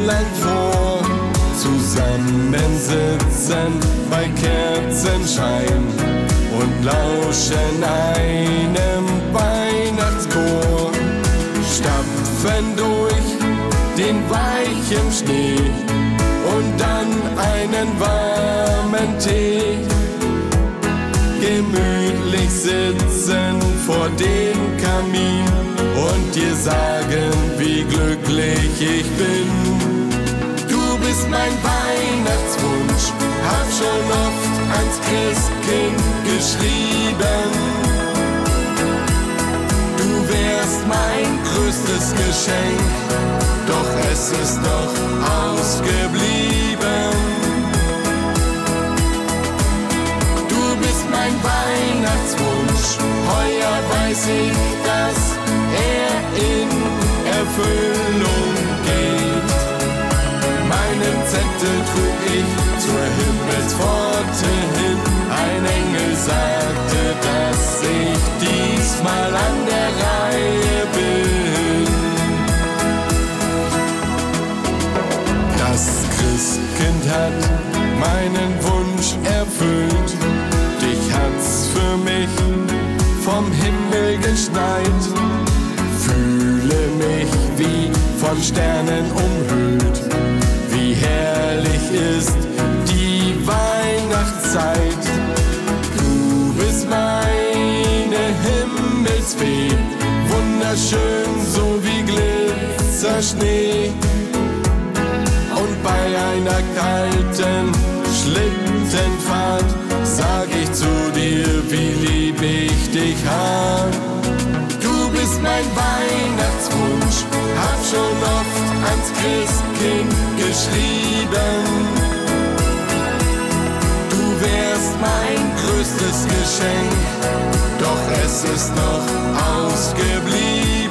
lang vor. Zusammensitzen bei Kerzenschein und lauschen einem Weihnachtschor. Stapfen durch den weichen Schnee und dann einen warmen Tee. Gemütlich sitzen vor dem Kamin und dir sagen, wie glücklich ich bin. Du bist mein Weihnachtswunsch, hab schon oft ans Christkind geschrieben. Du wärst mein größtes Geschenk, doch es ist noch ausgeblieben. Du bist mein Weihnachtswunsch, heuer weiß ich, dass er in Erfüllung geht. Meinen Zettel trug ich zur Himmelspforte hin. Ein Engel sagte, dass ich diesmal an der Reihe bin. Das Christkind hat meinen Wunsch erfüllt. Dich hat's für mich vom Himmel geschneit. Fühle mich wie von Sternen umhüllt. Wie herrlich ist die Weihnachtszeit. Du bist meine Himmelsfee, wunderschön so wie Glitzerschnee. Und bei einer kalten Schlittenfahrt sag ich zu dir, wie lieb ich dich hab. Du bist mein Weihnachtswunsch, hab schon oft ans Christkind geschrieben. Du wärst mein größtes Geschenk, doch es ist noch ausgeblieben.